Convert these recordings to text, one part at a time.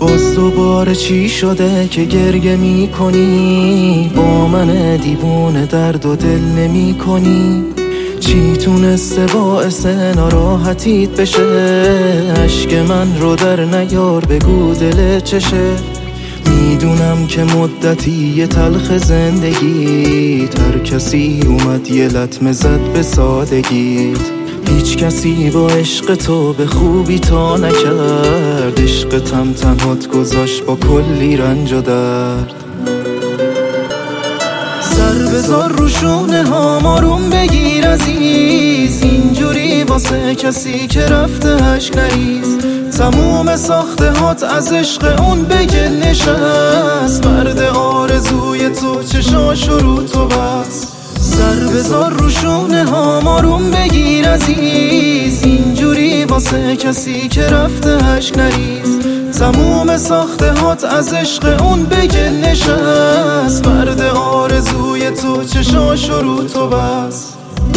باز دوباره چی شده که گریه می کنی؟ با من دیوونه درد و دل نمی کنی؟ چی تونسته باعث ناراحتیت بشه؟ عشق من رو در نیار، بگو دل چشه؟ میدونم که مدتی تلخ زندگیت، هر کسی اومد یه لطمه زد به سادگیت. هیچ کسی با عشق تو به خوبی تا نکرد، عشقتم تنهات گذاشت با کلی رنج و درد. سر بذار رو شونه هام، آروم بگیر عزیز، اینجوری واسه کسی که رفته اشک نریز. تموم ساخته هات از عشق اون بگه نشست، مرد آرزوی تو چشاش رو تو بس. سر بذار رو شونه هام، آروم بگیر عزیز، اینجوری واسه کسی که رفته اشک نریز. تموم ساخته هات از عشق اون بگه نشست، مرد آرزوی تو چشاش رو تو بس.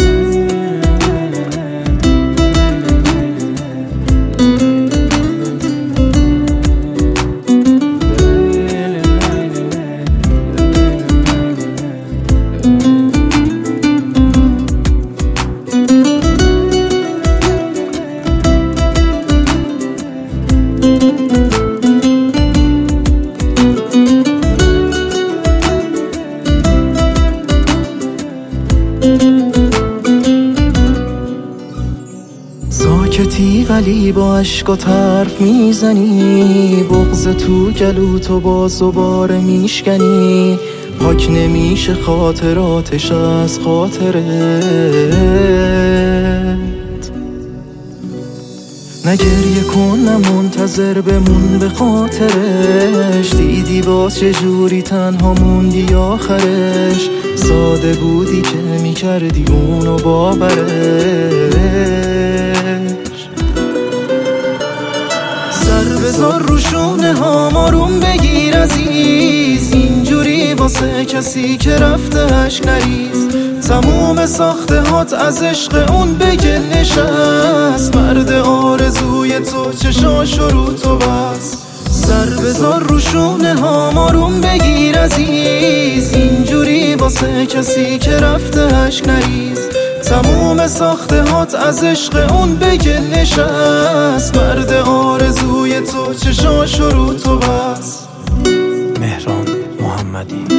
ساکتی ولی با عشق و طرف میزنی، بغض تو گلو تو باز دوباره میشکنی. پاک نمیشه خاطراتش از خاطرت، نگریه کن نه منتظر بمون به خاطرش. دیدی باز چجوری تنها موندی آخرش، ساده بودی که میکردی اونو باورش. سر بذار رو شونه هام، آروم بگیر عزیز، اینجوری واسه کسی که رفته اشک نریز. تموم ساخته هات از عشق اون بگه نشست، مرد آرزوی تو چشاش رو تو بس. سر بذار رو شونه هام، آروم بگیر عزیز، اینجوری واسه کسی که رفته اشک نریز. تموم ساخته هات از عشق اون بگه نشست، مرد آرزوی تو چشاش رو تو بس. مهران محمدی.